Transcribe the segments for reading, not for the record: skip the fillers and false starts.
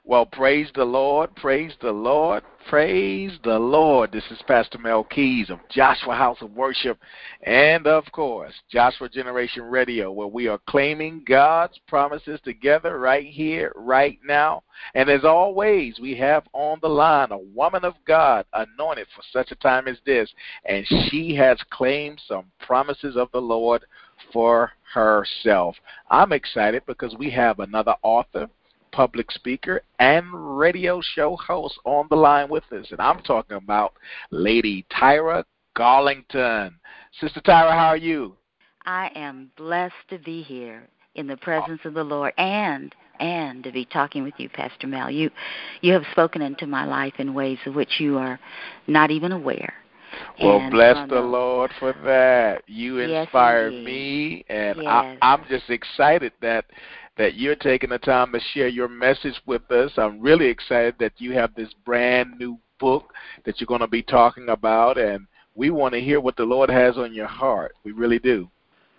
Well, praise the Lord, praise the Lord, praise the Lord. This is Pastor Mel Keys of Joshua House of Worship and, of course, Joshua Generation Radio, where we are claiming God's promises together right here, right now. And as always, we have on the line a woman of God anointed for such a time as this, and she has claimed some promises of the Lord for herself. I'm excited because we have another author, public speaker, and radio show host on the line with us. And I'm talking about Lady Tyra Garlington. Sister Tyra, how are you? I am blessed to be here in the presence of the Lord and to be talking with you, Pastor Mel. You have spoken into my life in ways of which you are not even aware. Well, bless the Lord for that. You inspire me, and I'm just excited that you're taking the time to share your message with us. I'm really excited that you have this brand new book that you're going to be talking about, and we want to hear what the Lord has on your heart. We really do.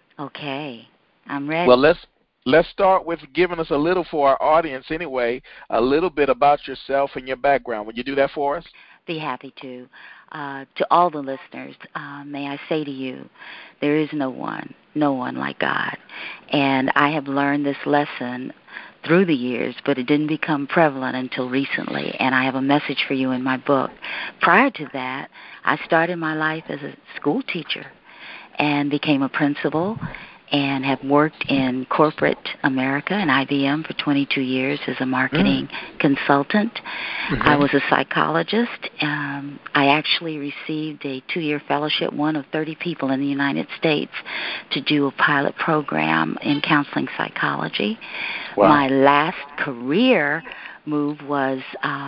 Okay, I'm ready. Well, let's start with giving us a little, for our audience anyway, a little bit about yourself and your background. Would you do that for us? Be happy to. To all the listeners, may I say to you, there is no one like God. And I have learned this lesson through the years, but it didn't become prevalent until recently. And I have a message for you in my book. Prior to that, I started my life as a school teacher and became a principal and have worked in corporate America and IBM for 22 years as a marketing consultant. I was a psychologist. I actually received a 2-year fellowship, one of 30 people in the United States, to do a pilot program in counseling psychology. Wow. My last career move was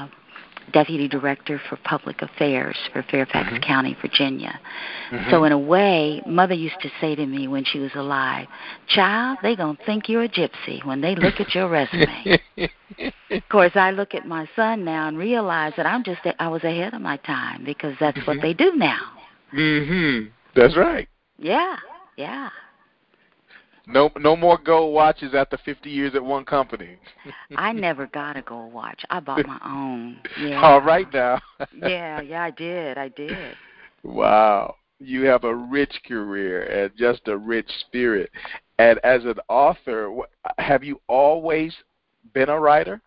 Deputy Director for Public Affairs for Fairfax County, Virginia. So in a way, Mother used to say to me when she was alive, "Child, they going to think you're a gypsy when they look at your resume." Of course, I look at my son now and realize that I was ahead of my time because that's what they do now. That's right. Yeah. No more gold watches after 50 years at one company. I never got a gold watch. I bought my own. Yeah. All right now. yeah, I did. Wow. You have a rich career and just a rich spirit. And as an author, have you always been a writer?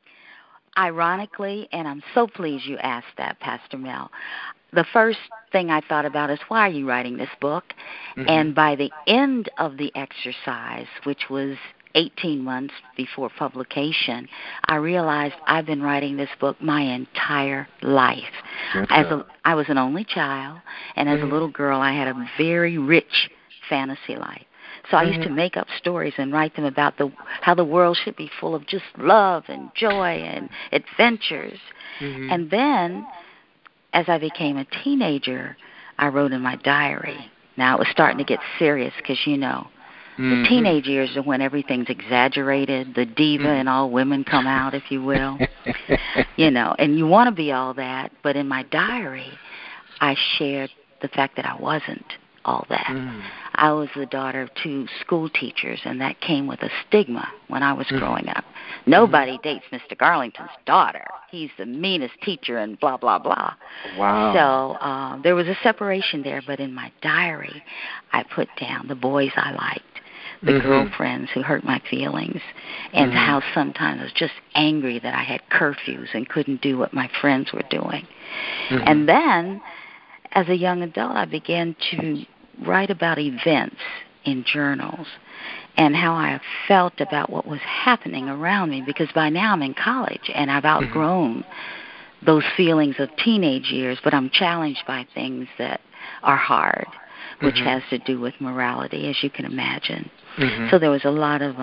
Ironically, and I'm so pleased you asked that, Pastor Mel, the first thing I thought about is, why are you writing this book? And by the end of the exercise, which was 18 months before publication, I realized I've been writing this book my entire life. I was an only child, and as a little girl, I had a very rich fantasy life. So I used to make up stories and write them about how the world should be full of just love and joy and adventures. And then, as I became a teenager, I wrote in my diary. Now, it was starting to get serious because, the teenage years are when everything's exaggerated. The diva in all women come out, if you will. And you want to be all that. But in my diary, I shared the fact that I wasn't all that. I was the daughter of 2 school teachers, and that came with a stigma when I was growing up. Nobody dates Mr. Garlington's daughter. He's the meanest teacher and blah, blah, blah. Wow. So there was a separation there, but in my diary, I put down the boys I liked, the girlfriends who hurt my feelings, and how sometimes I was just angry that I had curfews and couldn't do what my friends were doing. And then, as a young adult, I began to write about events in journals and how I felt about what was happening around me, because by now I'm in college and I've outgrown those feelings of teenage years, but I'm challenged by things that are hard, which has to do with morality, as you can imagine. So there was a lot of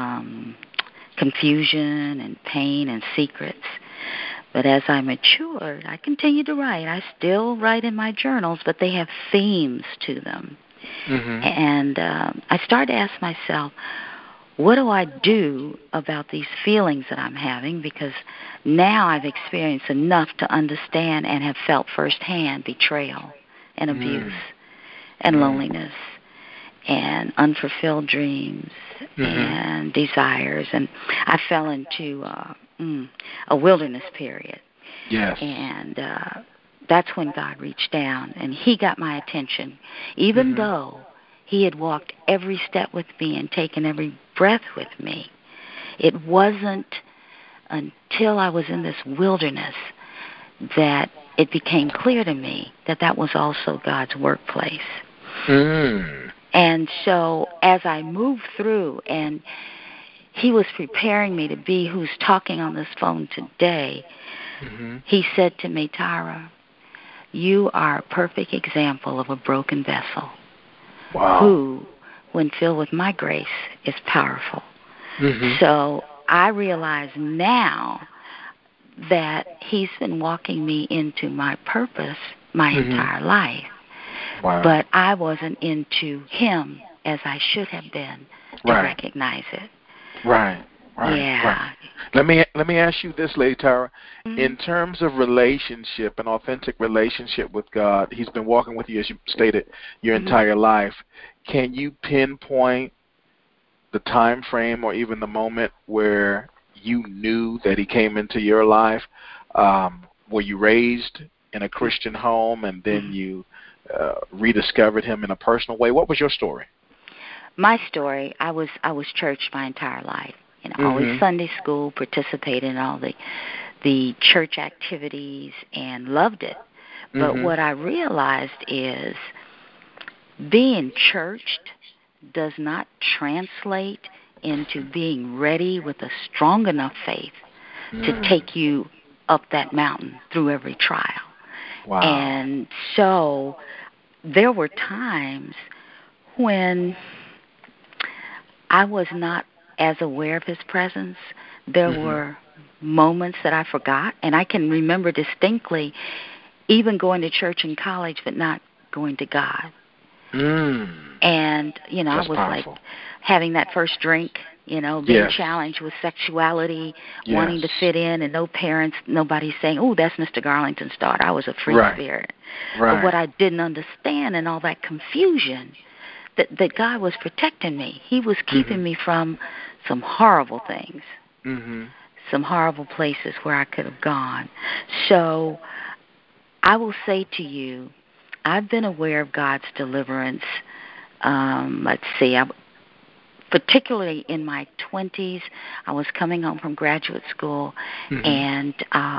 confusion and pain and secrets. But as I matured, I continued to write. I still write in my journals, but they have themes to them. And I started to ask myself, what do I do about these feelings that I'm having? Because now I've experienced enough to understand and have felt firsthand betrayal and abuse and loneliness and unfulfilled dreams and desires. And I fell into a wilderness period. Yes. And that's when God reached down, and He got my attention. Even though He had walked every step with me and taken every breath with me, it wasn't until I was in this wilderness that it became clear to me that that was also God's workplace. And so as I moved through, and He was preparing me to be who's talking on this phone today, He said to me, Tyra, you are a perfect example of a broken vessel who, when filled with my grace, is powerful. So I realize now that He's been walking me into my purpose my entire life. But I wasn't into Him as I should have been to recognize it. Right. Let me ask you this, Lady Tyra. In terms of relationship, an authentic relationship with God, He's been walking with you, as you stated, your entire life. Can you pinpoint the time frame or even the moment where you knew that He came into your life? Were you raised in a Christian home and then you rediscovered Him in a personal way? What was your story? My story, I was church my entire life. You know, always Sunday school, participated in all the church activities and loved it. But what I realized is being churched does not translate into being ready with a strong enough faith to take you up that mountain through every trial. And so there were times when I was not as aware of His presence. There were moments that I forgot, and I can remember distinctly even going to church in college but not going to God. And, you know, That's I was powerful. like having that first drink, you know, being challenged with sexuality, wanting to fit in, and no parents, nobody saying, oh, that's Mr. Garlington's daughter. I was a free spirit. But what I didn't understand in all that confusion, that God was protecting me. He was keeping me from some horrible things, some horrible places where I could have gone. So I will say to you, I've been aware of God's deliverance. Let's see, particularly in my 20s, I was coming home from graduate school, and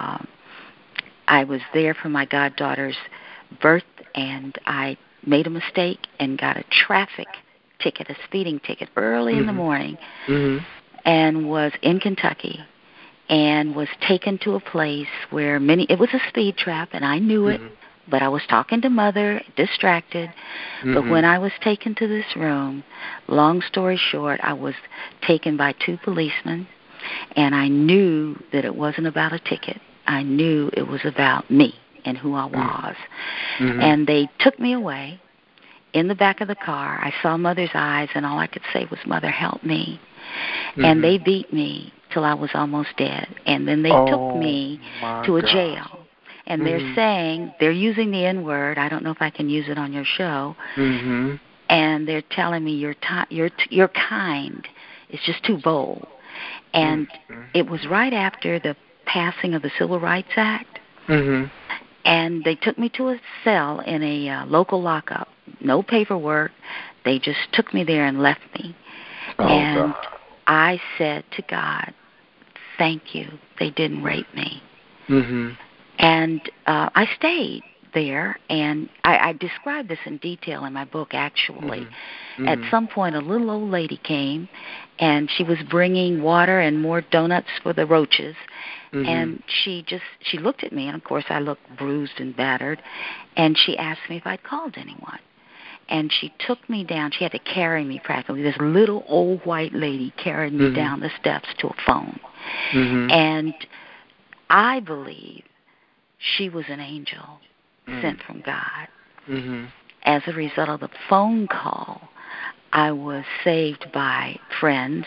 I was there for my goddaughter's birth, and I made a mistake and got a traffic ticket, a speeding ticket, early in the morning, and was in Kentucky, and was taken to a place where it was a speed trap, and I knew it, but I was talking to Mother, distracted. But when I was taken to this room, long story short, I was taken by 2 policemen, and I knew that it wasn't about a ticket. I knew it was about me and who I was. And they took me away. In the back of the car, I saw Mother's eyes, and all I could say was, Mother, help me. And they beat me till I was almost dead. And then they took me to a jail. And they're using the N-word. I don't know if I can use it on your show. And they're telling me your kind is just too bold. And it was right after the passing of the Civil Rights Act. And they took me to a cell in a local lockup. No paperwork. They just took me there and left me. And God. I said to God, thank you. They didn't rape me. And I stayed there, and I describe this in detail in my book, actually. At some point, a little old lady came, and she was bringing water and more donuts for the roaches. And she looked at me, and of course I looked bruised and battered, and she asked me if I'd called anyone. And she took me down. She had to carry me practically. This little old white lady carried me down the steps to a phone. And I believe she was an angel sent from God. As a result of the phone call, I was saved by friends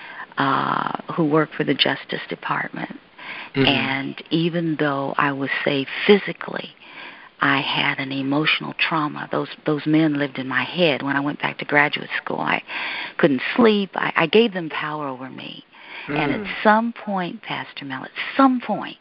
who work for the Justice Department. And even though I was saved physically, I had an emotional trauma. Those men lived in my head. When I went back to graduate school, I couldn't sleep. I gave them power over me. And at some point, Pastor Mel, at some point,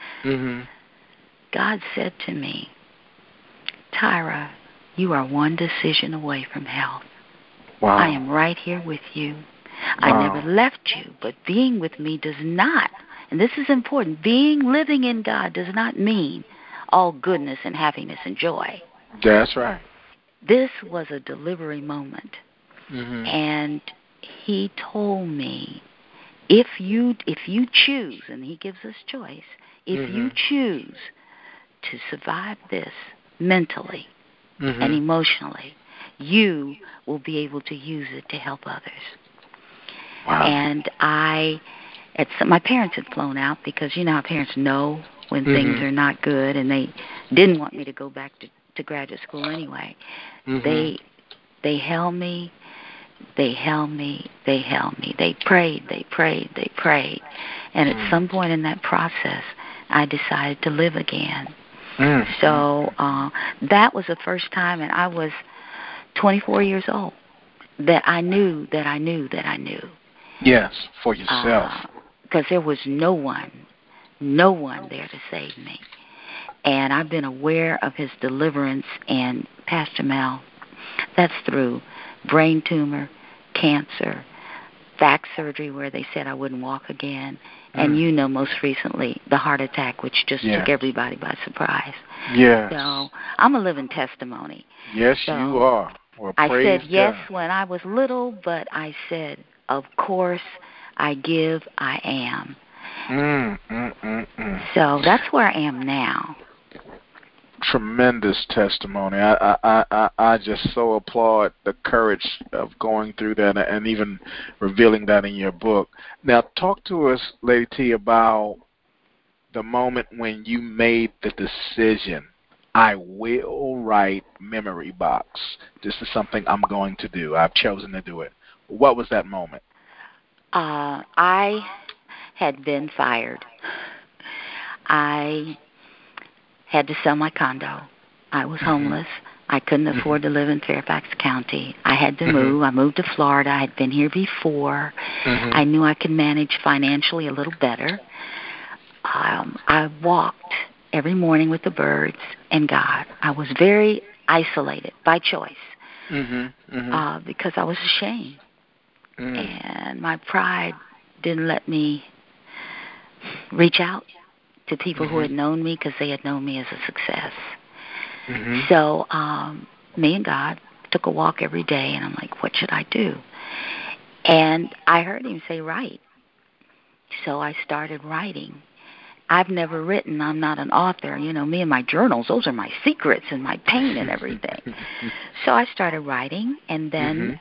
God said to me, Tyra, you are one decision away from health. Wow. I am right here with you. I never left you, but being with me does not, and this is important, living in God does not mean all goodness and happiness and joy. That's right. This was a delivery moment. And he told me, if you choose, and he gives us choice, if you choose to survive this mentally and emotionally, you will be able to use it to help others. Wow. And my parents had flown out because you know how parents know when things are not good, and they didn't want me to go back to graduate school anyway. They held me. They held me. They held me. They prayed. They prayed. They prayed. And at some point in that process, I decided to live again. So that was the first time, and I was 24 years old, that I knew that I knew that I knew. Yes, for yourself. Because there was no one there to save me. And I've been aware of his deliverance, and Pastor Mel, that's through brain tumor, cancer, back surgery where they said I wouldn't walk again, and you know most recently the heart attack, which just took everybody by surprise. Yes. So I'm a living testimony. Yes, so you are. Well, I praise said yes God. when I was little, but I said, of course, I give, I am. So that's where I am now. Tremendous testimony. I just so applaud the courage of going through that and even revealing that in your book. Now, talk to us, Lady T, about the moment when you made the decision, I will write Memory Box. This is something I'm going to do. I've chosen to do it. What was that moment? I had been fired. I had to sell my condo. I was homeless. I couldn't afford to live in Fairfax County. I had to move. I moved to Florida. I had been here before. I knew I could manage financially a little better. I walked every morning with the birds and God. I was very isolated by choice because I was ashamed. And my pride didn't let me reach out to people who had known me because they had known me as a success. So me and God took a walk every day, and I'm like, what should I do? And I heard him say, write. So I started writing. I've never written. I'm not an author. You know, me and my journals, those are my secrets and my pain and everything. So I started writing, and then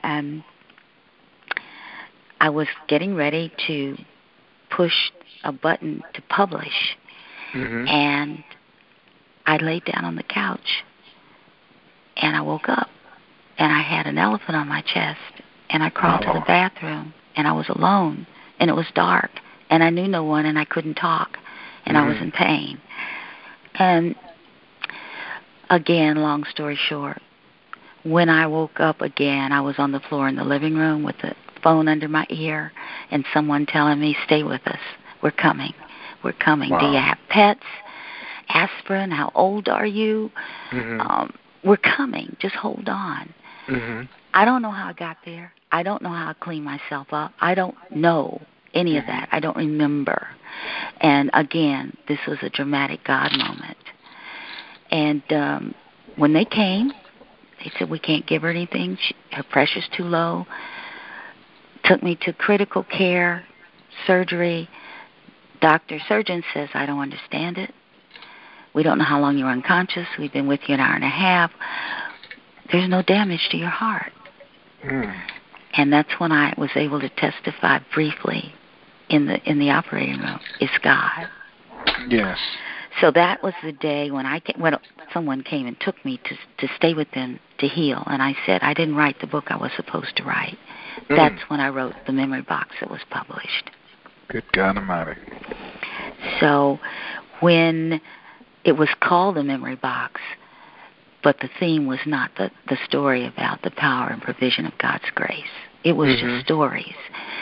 I was getting ready to push a button to publish. And I laid down on the couch, and I woke up, and I had an elephant on my chest, and I crawled to the bathroom, and I was alone, and it was dark, and I knew no one, and I couldn't talk, and I was in pain. And again, long story short, when I woke up again, I was on the floor in the living room with the phone under my ear, and someone telling me, stay with us. We're coming. We're coming. Do you have pets? Aspirin? How old are you? We're coming. Just hold on. I don't know how I got there. I don't know how I cleaned myself up. I don't know any of that. I don't remember. And again, this was a dramatic God moment. And when they came, they said, we can't give her anything. Her pressure's too low. Took me to critical care, surgery. Surgeon says, I don't understand it. We don't know how long you're unconscious. We've been with you an hour and a half. There's no damage to your heart. And that's when I was able to testify briefly in the operating room. It's God. Yes. So that was the day when someone came and took me to stay with them to heal. And I said, I didn't write the book I was supposed to write. That's when I wrote The Memory Box that was published. Good God Almighty. So when it was called The Memory Box, but the theme was not the story about the power and provision of God's grace. It was just stories.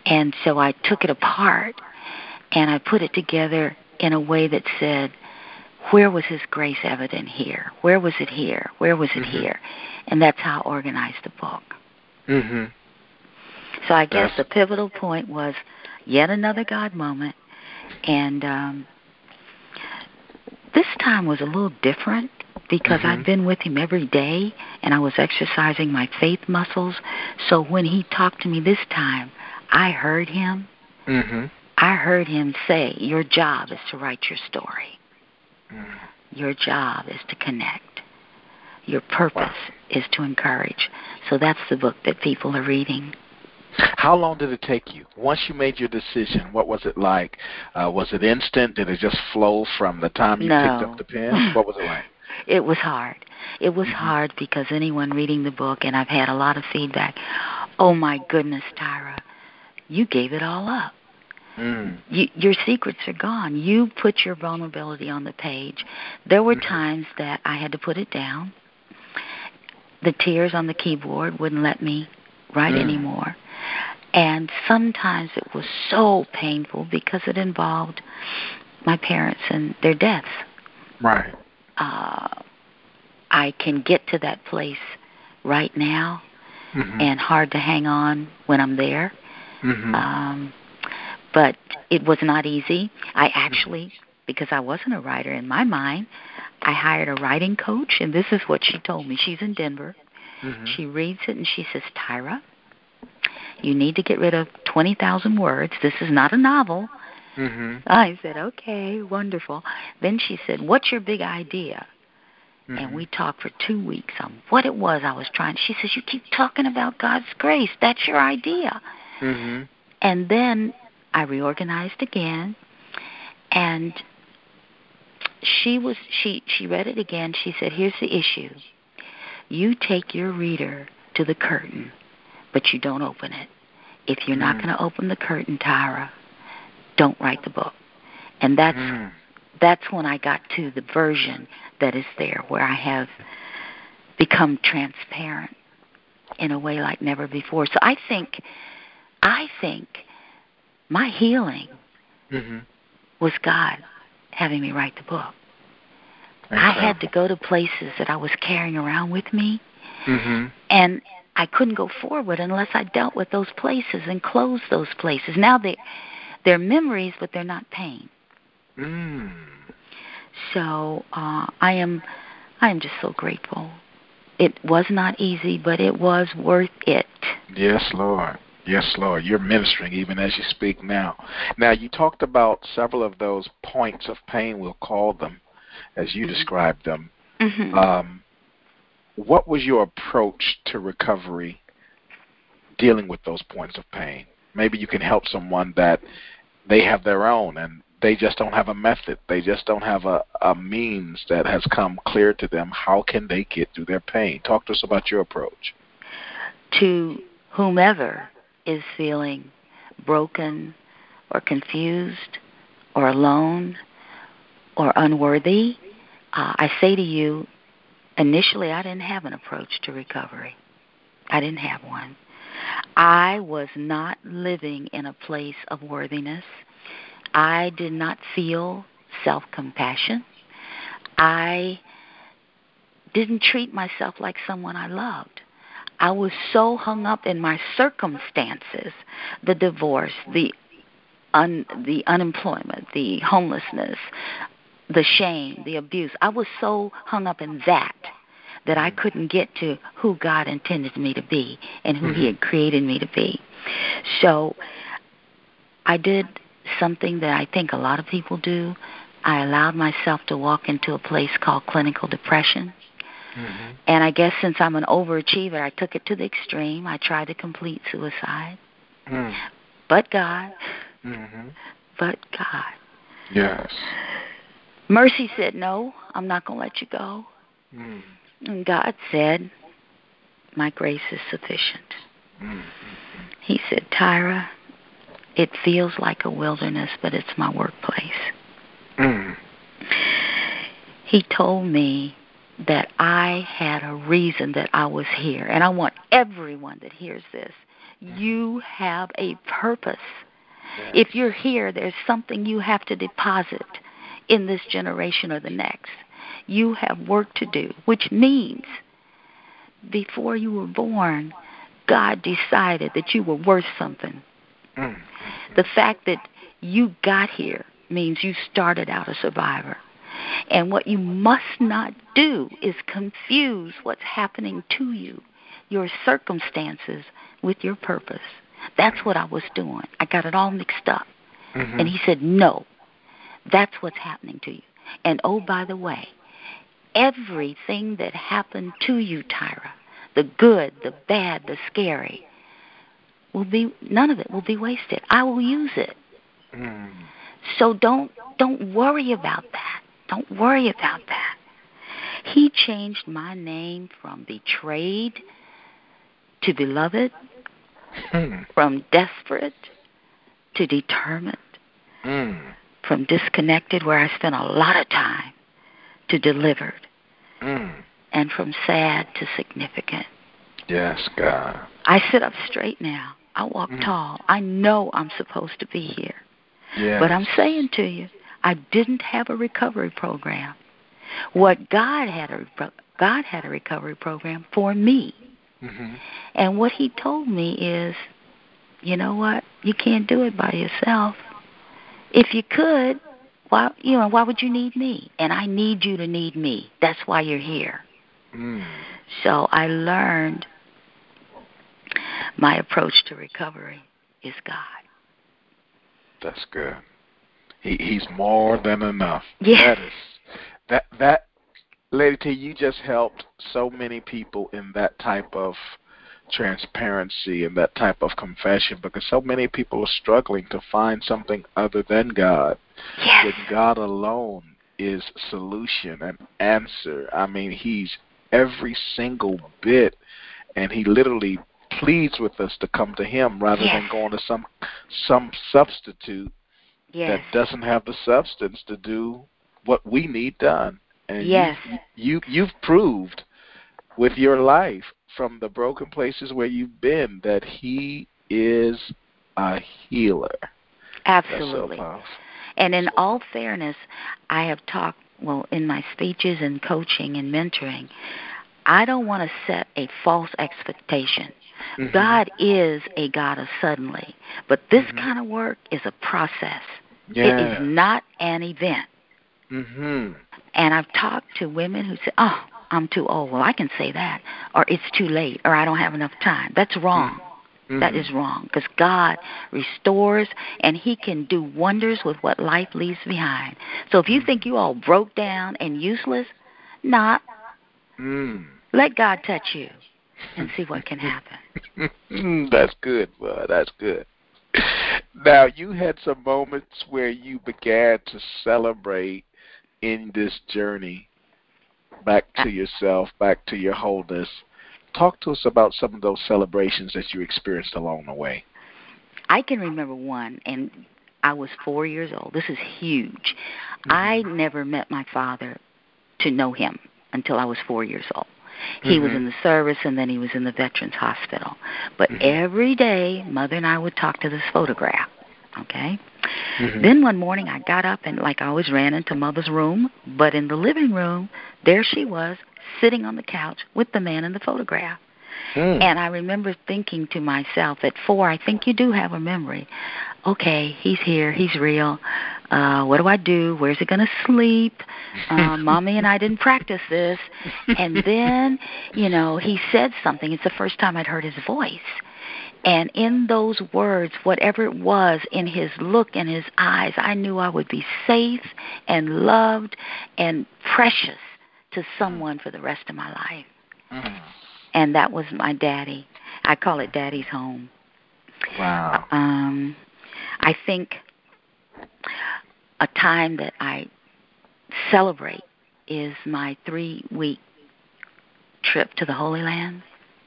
And so I took it apart and I put it together in a way that said, where was His grace evident here? Where was it here? Where was it here? And that's how I organized the book. Mm-hmm. So I guess the pivotal point was yet another God moment. And this time was a little different because I'd been with Him every day and I was exercising my faith muscles. So when He talked to me this time, I heard Him. I heard Him say, your job is to write your story. Your job is to connect. Your purpose is to encourage. So that's the book that people are reading. How long did it take you? Once you made your decision, what was it like? Was it instant? Did it just flow from the time you picked up the pen? What was it like? It was hard. It was hard because anyone reading the book, and I've had a lot of feedback, oh my goodness, Tyra, you gave it all up. Your secrets are gone. You put your vulnerability on the page. There were times that I had to put it down. The tears on the keyboard wouldn't let me write anymore. And sometimes it was so painful because it involved my parents and their deaths. Right. I can get to that place right now and hard to hang on when I'm there. But it was not easy. I actually, because I wasn't a writer in my mind, I hired a writing coach, and this is what she told me. She's in Denver. She reads it, and she says, Tyra, you need to get rid of 20,000 words. This is not a novel. I said, okay, wonderful. Then she said, what's your big idea? And we talked for 2 weeks on what it was I was trying. She says, you keep talking about God's grace. That's your idea. And then I reorganized again, and she read it again. She said, here's the issue. You take your reader to the curtain, but you don't open it. If you're not going to open the curtain, Tyra, don't write the book. And that's when I got to the version that is there, where I have become transparent in a way like never before. So I think my healing was God having me write the book. I had to go to places that I was carrying around with me, and I couldn't go forward unless I dealt with those places and closed those places. Now they're memories, but they're not pain. So I am just so grateful. It was not easy, but it was worth it. Yes, Lord. Yes, Lord. You're ministering even as you speak now. Now, you talked about several of those points of pain, we'll call them, as you described them. What was your approach to recovery dealing with those points of pain? Maybe you can help someone that they have their own and they just don't have a method. They just don't have a means that has come clear to them. How can they get through their pain? Talk to us about your approach. To whomever is feeling broken or confused or alone or unworthy, I say to you, initially I didn't have an approach to recovery. I didn't have one. I was not living in a place of worthiness. I did not feel self-compassion. I didn't treat myself like someone I loved. I was so hung up in my circumstances, the divorce, the unemployment, the homelessness, the shame, the abuse. I was so hung up in that I couldn't get to who God intended me to be and who He had created me to be. So I did something that I think a lot of people do. I allowed myself to walk into a place called clinical depression. And I guess since I'm an overachiever, I took it to the extreme. I tried to complete suicide. But God. But God. Yes. Mercy said, no, I'm not going to let you go. And God said, my grace is sufficient. He said, Tyra, it feels like a wilderness, but it's my workplace. He told me that I had a reason that I was here. And I want everyone that hears this, You have a purpose. Yes. If you're here, there's something you have to deposit in this generation or the next. You have work to do, which means before you were born, God decided that you were worth something. Mm. The fact that you got here means you started out a survivor. And what you must not do is confuse what's happening to you, your circumstances, with your purpose. That's what I was doing. I got it all mixed up. Mm-hmm. And he said, no, that's what's happening to you. And oh, by the way, everything that happened to you, Tyra, the good, the bad, the scary, none of it will be wasted. I will use it. Mm. So don't worry about that. Don't worry about that. He changed my name from betrayed to beloved, from desperate to determined, from disconnected, where I spent a lot of time, to delivered, and from sad to significant. Yes, God. I sit up straight now. I walk tall. I know I'm supposed to be here. Yes. But I'm saying to you, I didn't have a recovery program. What God had a recovery program for me. Mm-hmm. And what he told me is, you know what? You can't do it by yourself. If you could, why would you need me? And I need you to need me. That's why you're here. So I learned my approach to recovery is God. That's good. He's more than enough. Yes. That Lady T, you just helped so many people in that type of transparency and that type of confession, because so many people are struggling to find something other than God. Yes. When God alone is solution and answer. I mean, he's every single bit, and he literally pleads with us to come to him rather than going to some substitute that doesn't have the substance to do what we need done. And you've proved with your life from the broken places where you've been that he is a healer. Absolutely. That's so powerful. And in all fairness, I have talked, in my speeches and coaching and mentoring, I don't want to set a false expectation. Mm-hmm. God is a God of suddenly, but this kind of work is a process. Yeah. It is not an event. Mm-hmm. And I've talked to women who say, oh, I'm too old. Well, I can say that. Or it's too late. Or I don't have enough time. That's wrong. Mm-hmm. That is wrong. Because God restores, and he can do wonders with what life leaves behind. So if you think you all broke down and useless, not. Let God touch you and see what can happen. That's good, bud. That's good. Now, you had some moments where you began to celebrate in this journey back to yourself, back to your wholeness. Talk to us about some of those celebrations that you experienced along the way. I can remember one, and I was 4 years old. This is huge. Mm-hmm. I never met my father to know him until I was 4 years old. He was in the service, and then he was in the Veterans Hospital. But every day, Mother and I would talk to this photograph, okay? Then one morning, I got up and, like I always, ran into Mother's room. But in the living room, there she was, sitting on the couch with the man in the photograph. And I remember thinking to myself, at 4, I think you do have a memory. Okay, he's here. He's real. What do I do? Where's he going to sleep? Mommy and I didn't practice this. And then, he said something. It's the first time I'd heard his voice. And in those words, whatever it was, in his look and his eyes, I knew I would be safe and loved and precious to someone for the rest of my life. And that was my daddy. I call it Daddy's home. Wow. I think a time that I celebrate is my 3-week trip to the Holy Land.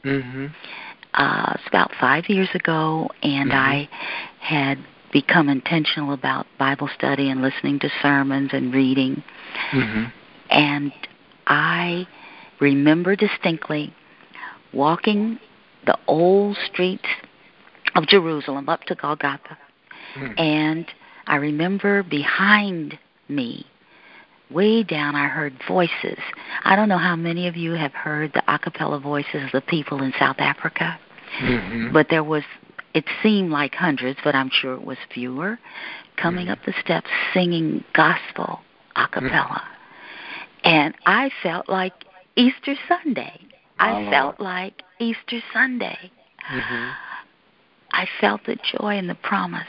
It's about 5 years ago, and I had become intentional about Bible study and listening to sermons and reading. And I remember distinctly walking the old streets of Jerusalem up to Golgotha. And I remember behind me, way down, I heard voices. I don't know how many of you have heard the a cappella voices of the people in South Africa, but there was, it seemed like hundreds, but I'm sure it was fewer, coming up the steps singing gospel a cappella. And I felt like Easter Sunday. I felt like Easter Sunday. I felt the joy and the promise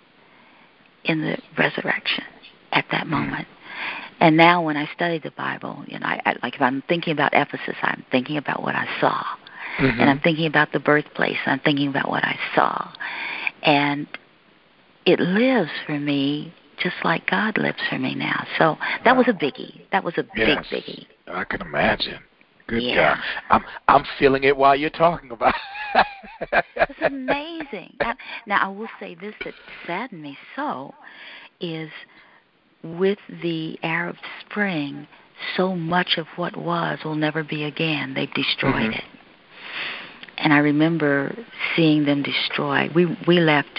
in the resurrection at that moment. And now when I study the Bible, you know, I like if I'm thinking about Ephesus, I'm thinking about what I saw. And I'm thinking about the birthplace, I'm thinking about what I saw. And it lives for me just like God lives for me now. So that was a biggie. That was a big biggie. I can imagine. Good God. I'm feeling it while you're talking about it. It's amazing. Now, I will say this that saddened me so is with the Arab Spring, so much of what was will never be again. They've destroyed it. And I remember seeing them destroy. We left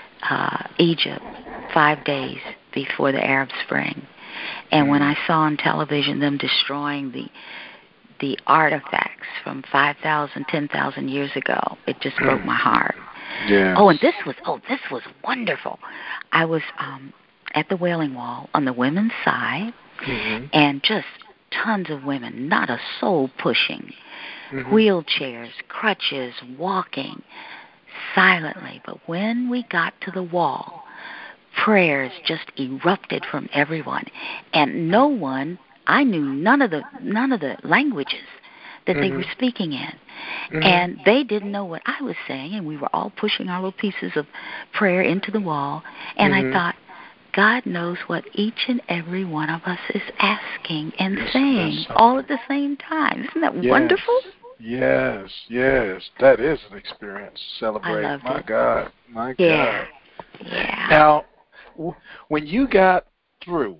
Egypt 5 days before the Arab Spring. And when I saw on television them destroying the artifacts from 5,000, 10,000 years ago, it just broke my heart. Yeah. Oh, and this was wonderful. I was at the Wailing Wall on the women's side, and just tons of women, not a soul pushing, wheelchairs, crutches, walking silently. But when we got to the wall, prayers just erupted from everyone, and no one. I knew none of the languages that they were speaking in, and they didn't know what I was saying, and we were all pushing our little pieces of prayer into the wall, and I thought, God knows what each and every one of us is asking and saying all at the same time. Isn't that wonderful? Yes, that is an experience. Celebrate. I loved it. God. My God. Yeah. Now, when you got through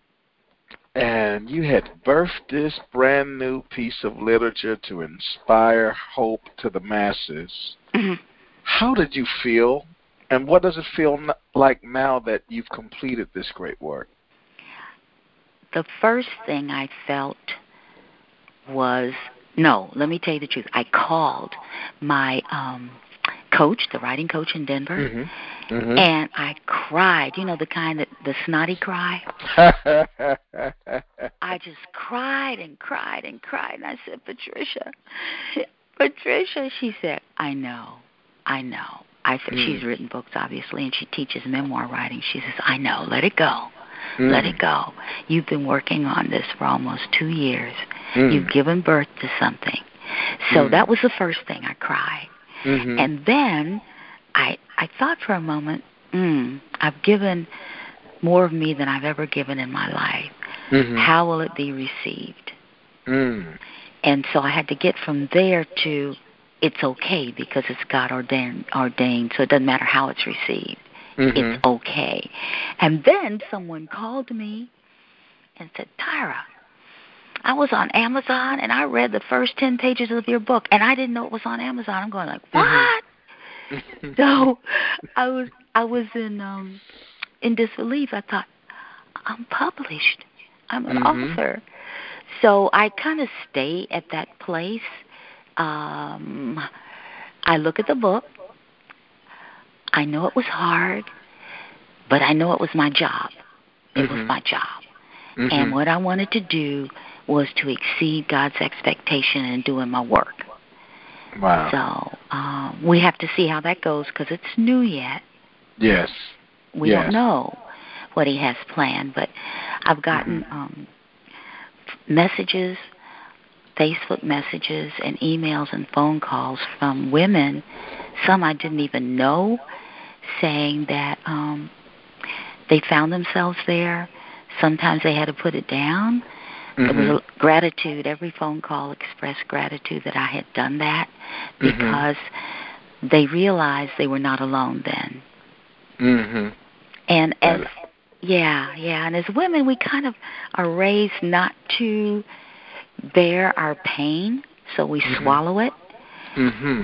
and you had birthed this brand new piece of literature to inspire hope to the masses, how did you feel, and what does it feel like now that you've completed this great work? The first thing I felt was, no, let me tell you the truth. I called my coach, the writing coach in Denver, and I cried. You know, the kind that the snotty cry? I just cried and cried and cried. And I said, Patricia, she said, I know. I said, she's written books, obviously, and she teaches memoir writing. She says, I know, let it go. Let it go. You've been working on this for almost 2 years. You've given birth to something. So that was the first thing. I cried. And then I thought for a moment, I've given more of me than I've ever given in my life. How will it be received? And so I had to get from there to it's okay because it's God ordained, so it doesn't matter how it's received. It's okay. And then someone called me and said, Tyra, I was on Amazon and I read the first 10 pages of your book and I didn't know it was on Amazon. I'm going like, what? So I was in disbelief. I thought, I'm published. I'm an author. So I kind of stay at that place. I look at the book. I know it was hard, but I know it was my job. It was my job. And what I wanted to do was to exceed God's expectation in doing my work. Wow. So we have to see how that goes because it's new yet. Yes. We don't know what he has planned, but I've gotten messages, Facebook messages and emails and phone calls from women, some I didn't even know, saying that they found themselves there. Sometimes they had to put it down. There was a gratitude. Every phone call expressed gratitude that I had done that because they realized they were not alone then. And as and as women, we kind of are raised not to bear our pain, so we swallow it.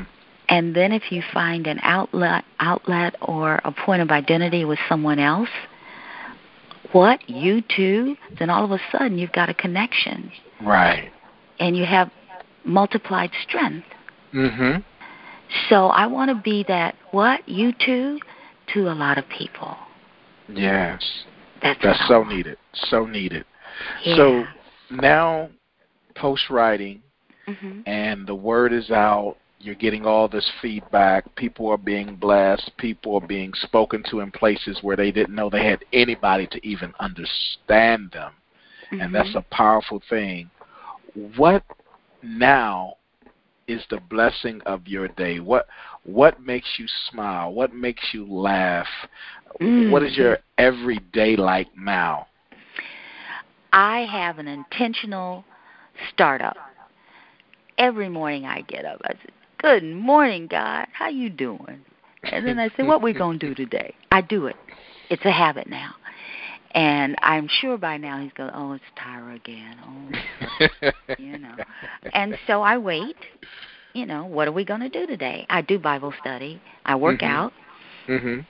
And then if you find an outlet or a point of identity with someone else, what, you too, then all of a sudden you've got a connection. Right. And you have multiplied strength. Mm-hmm. So I want to be that, what, you too, to a lot of people. Yes. That's so needed. So needed. Yeah. So now, post-writing, mm-hmm. and the word is out, you're getting all this feedback, people are being blessed, people are being spoken to in places where they didn't know they had anybody to even understand them. Mm-hmm. And that's a powerful thing. What now is the blessing of your day? What makes you smile? What makes you laugh? What is your everyday like now? I have an intentional startup. Every morning I get up, I say, "Good morning, God. How you doing?" And then I say, "What we going to do today?" I do it. It's a habit now. And I'm sure by now he's going, "Oh, it's Tyra again." Oh, And so I wait. What are we going to do today? I do Bible study. I work out. Mm-hmm.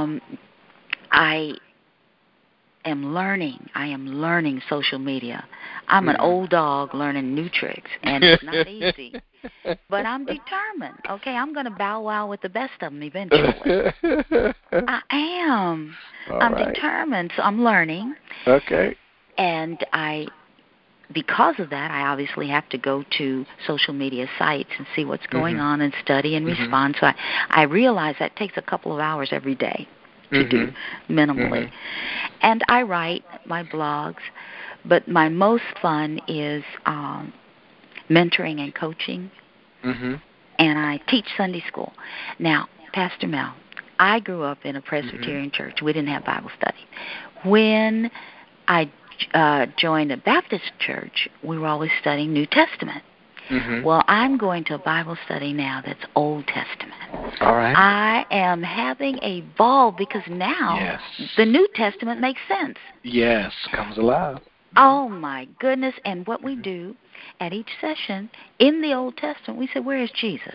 I am learning. I am learning social media. I'm an old dog learning new tricks, and it's not easy. But I'm determined. Okay, I'm going to bow wow with the best of them eventually. I am. I'm determined. So I'm learning. Okay. And because of that, I obviously have to go to social media sites and see what's going on and study and respond. So I realize that takes a couple of hours every day to do minimally. And I write my blogs, but my most fun is mentoring and coaching. And I teach Sunday school. Now, Pastor Mel, I grew up in a Presbyterian church. We didn't have Bible study. When I joined a Baptist church, we were always studying New Testament. Well, I'm going to a Bible study now that's Old Testament. All right. I am having a ball because now the New Testament makes sense. Yes, comes alive. Oh, my goodness. And what we do at each session in the Old Testament, we say, where is Jesus?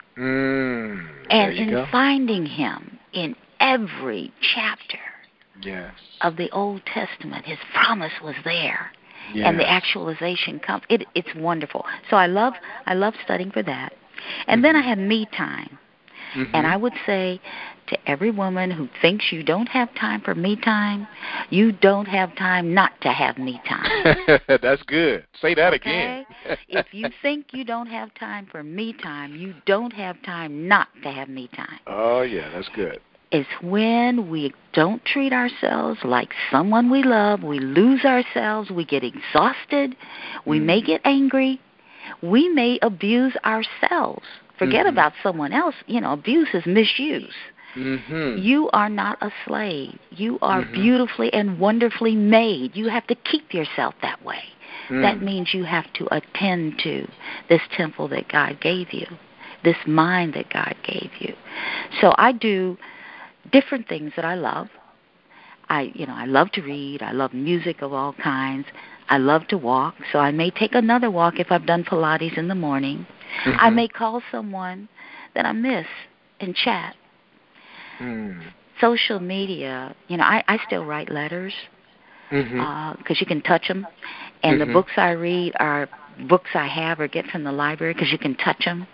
And in finding him in every chapter of the Old Testament, his promise was there. And the actualization comes. It's wonderful. So I love studying for that. And then I have me time. And I would say to every woman who thinks you don't have time for me time, you don't have time not to have me time. That's good. Say that again. If you think you don't have time for me time, you don't have time not to have me time. Oh, yeah, that's good. It's when we don't treat ourselves like someone we love, we lose ourselves, we get exhausted, we may get angry, we may abuse ourselves. Forget about someone else. Abuse is misuse. You are not a slave. You are beautifully and wonderfully made. You have to keep yourself that way. That means you have to attend to this temple that God gave you, this mind that God gave you. So I do different things that I love. I love to read. I love music of all kinds. I love to walk, so I may take another walk if I've done Pilates in the morning. I may call someone that I miss and chat. Social media, I still write letters because you can touch them. And the books I read are books I have or get from the library because you can touch them.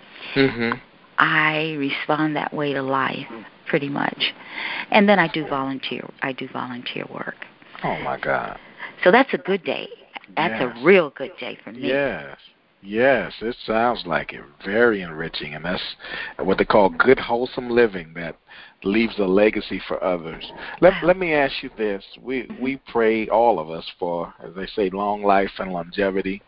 I respond that way to life pretty much. And then I do volunteer work. Oh, my God. So that's a good day. That's a real good day for me. Yes, it sounds like it. Very enriching, and that's what they call good, wholesome living that leaves a legacy for others. Let me ask you this. We pray, all of us, for, as they say, long life and longevity.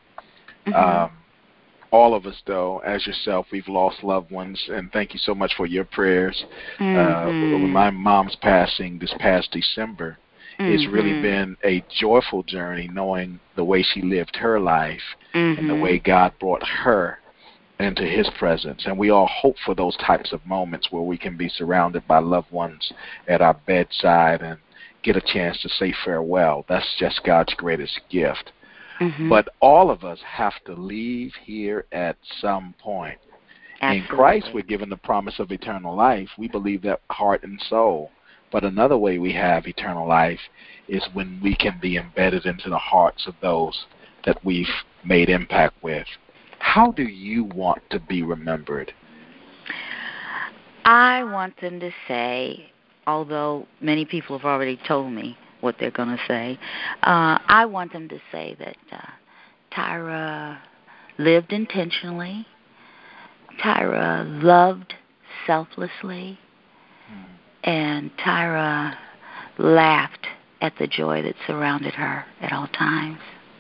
All of us, though, as yourself, we've lost loved ones, and thank you so much for your prayers. My mom's passing this past December, it's really been a joyful journey knowing the way she lived her life and the way God brought her into his presence. And we all hope for those types of moments where we can be surrounded by loved ones at our bedside and get a chance to say farewell. That's just God's greatest gift. But all of us have to leave here at some point. In Christ, we're given the promise of eternal life. We believe that heart and soul. But another way we have eternal life is when we can be embedded into the hearts of those that we've made impact with. How do you want to be remembered? I want them to say, although many people have already told me what they're going to say, I want them to say that Tyra lived intentionally, Tyra loved selflessly, and Tyra laughed at the joy that surrounded her at all times.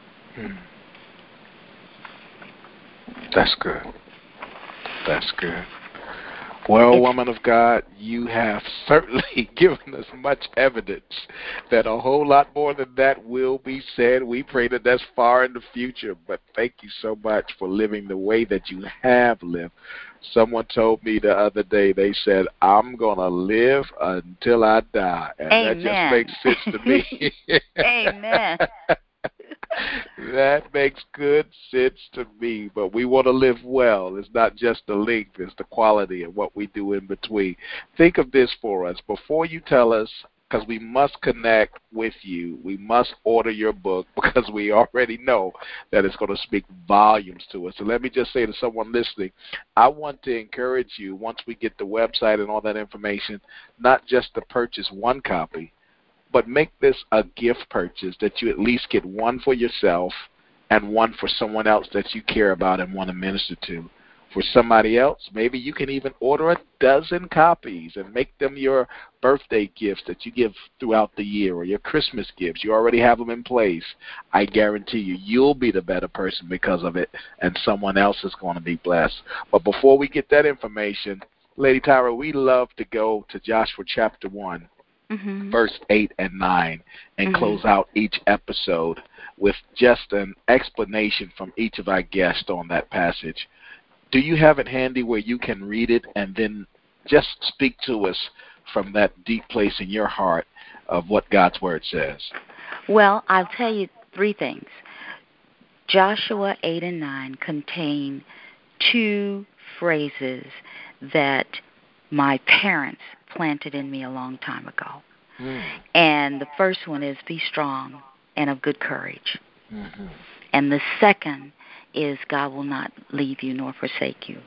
That's good. That's good. Well, woman of God, you have certainly given us much evidence that a whole lot more than that will be said. We pray that that's far in the future, but thank you so much for living the way that you have lived. Someone told me the other day, they said, I'm going to live until I die. And Amen. That just makes sense to me. Amen. That makes good sense to me, but we want to live well. It's not just the length, it's the quality of what we do in between. Think of this for us. Before you tell us, because we must connect with you, we must order your book because we already know that it's going to speak volumes to us. So let me just say to someone listening, I want to encourage you, once we get the website and all that information, not just to purchase one copy, but make this a gift purchase that you at least get one for yourself and one for someone else that you care about and want to minister to. For somebody else, maybe you can even order 12 copies and make them your birthday gifts that you give throughout the year or your Christmas gifts. You already have them in place. I guarantee you, you'll be the better person because of it, and someone else is going to be blessed. But before we get that information, Lady Tyra, we love to go to Joshua chapter 1. Verse 8 and 9, and close out each episode with just an explanation from each of our guests on that passage. Do you have it handy where you can read it and then just speak to us from that deep place in your heart of what God's Word says? Well, I'll tell you 3 things. Joshua 8 and 9 contain 2 phrases that my parents planted in me a long time ago. And the first one is, be strong and of good courage. And the second is, God will not leave you nor forsake you.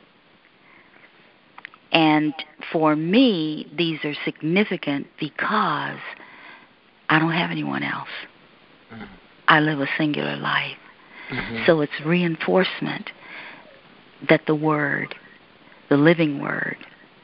And for me, these are significant because I don't have anyone else. I live a singular life. So it's reinforcement that the Word, the living Word,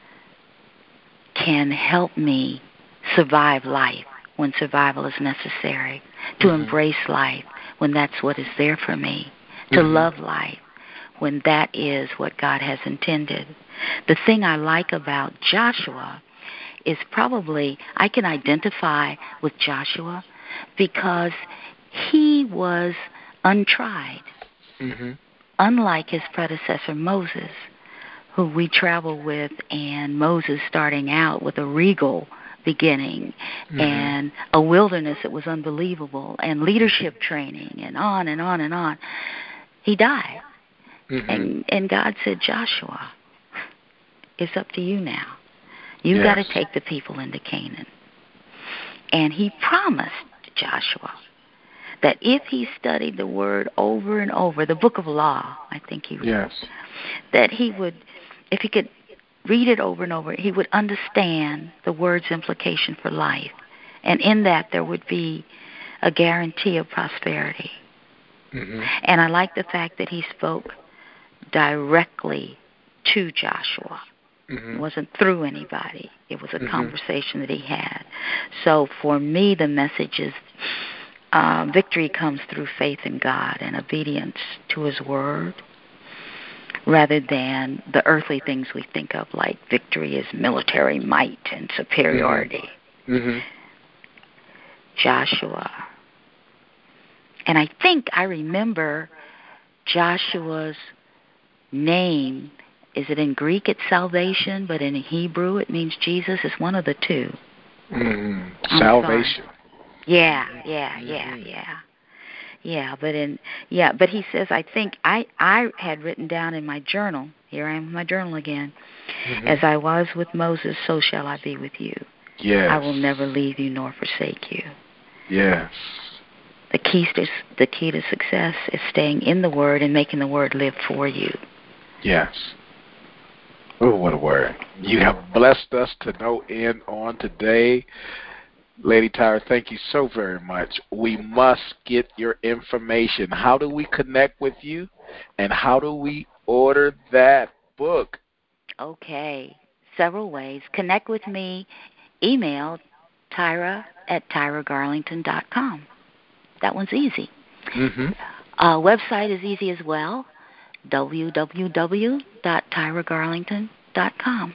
can help me survive life when survival is necessary, to embrace life when that's what is there for me, to love life when that is what God has intended. The thing I like about Joshua is probably I can identify with Joshua because he was untried, unlike his predecessor Moses, who we travel with, and Moses starting out with a regal beginning and a wilderness that was unbelievable and leadership training and on and on and on. He died. And God said, Joshua, it's up to you now. You've got to take the people into Canaan. And he promised Joshua that if he studied the Word over and over, the book of law, I think he would, that he would, if he could read it over and over, he would understand the Word's implication for life. And in that, there would be a guarantee of prosperity. And I like the fact that he spoke directly to Joshua. It wasn't through anybody. It was a conversation that he had. So for me, the message is victory comes through faith in God and obedience to His Word, rather than the earthly things we think of, like victory is military might and superiority. Joshua. And I think I remember Joshua's name. Is it in Greek it's salvation, but in Hebrew it means Jesus? It's one of the two. Salvation. Yeah. But he says, I think I had written down in my journal, here I am in my journal again, as I was with Moses, so shall I be with you. Yes. I will never leave you nor forsake you. Yes. The key to success is staying in the Word and making the Word live for you. Yes. Oh, what a word. You have blessed us to no end on today. Lady Tyra, thank you so very much. We must get your information. How do we connect with you, and how do we order that book? Okay, several ways. Connect with me. Email Tyra@tyragarlington.com. That one's easy. Website is easy as well, www.tyragarlington.com.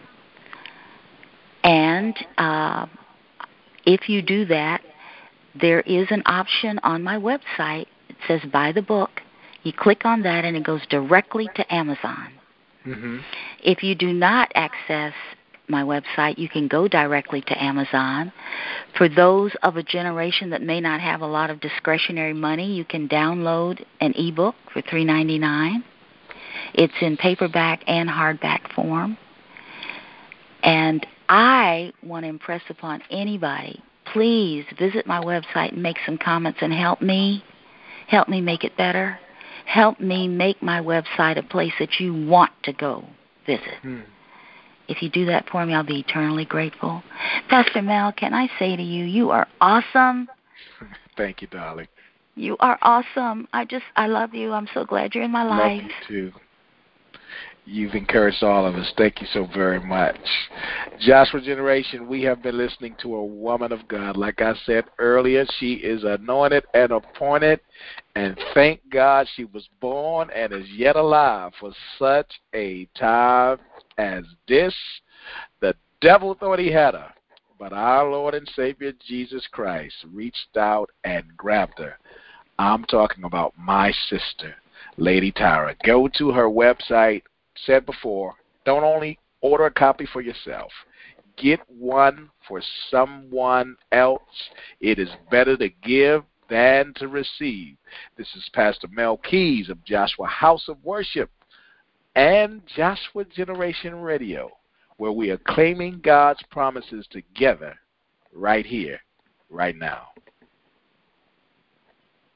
And if you do that, there is an option on my website. It says buy the book. You click on that and it goes directly to Amazon. If you do not access my website, you can go directly to Amazon. For those of a generation that may not have a lot of discretionary money, you can download an ebook for $3.99. It's in paperback and hardback form. And I want to impress upon anybody, please visit my website and make some comments and help me make it better. Help me make my website a place that you want to go visit. If you do that for me, I'll be eternally grateful. Pastor Mel, can I say to you, you are awesome. Thank you, darling. You are awesome. I love you. I'm so glad you're in my life. Love you, too. You've encouraged all of us. Thank you so very much. Joshua Generation, we have been listening to a woman of God. Like I said earlier, she is anointed and appointed, and thank God she was born and is yet alive for such a time as this. The devil thought he had her, but our Lord and Savior Jesus Christ reached out and grabbed her. I'm talking about my sister, Lady Tyra. Go to her website. Said before, don't only order a copy for yourself. Get one for someone else. It is better to give than to receive. This is Pastor Mel Keys of Joshua House of Worship and Joshua Generation Radio, where we are claiming God's promises together right here, right now.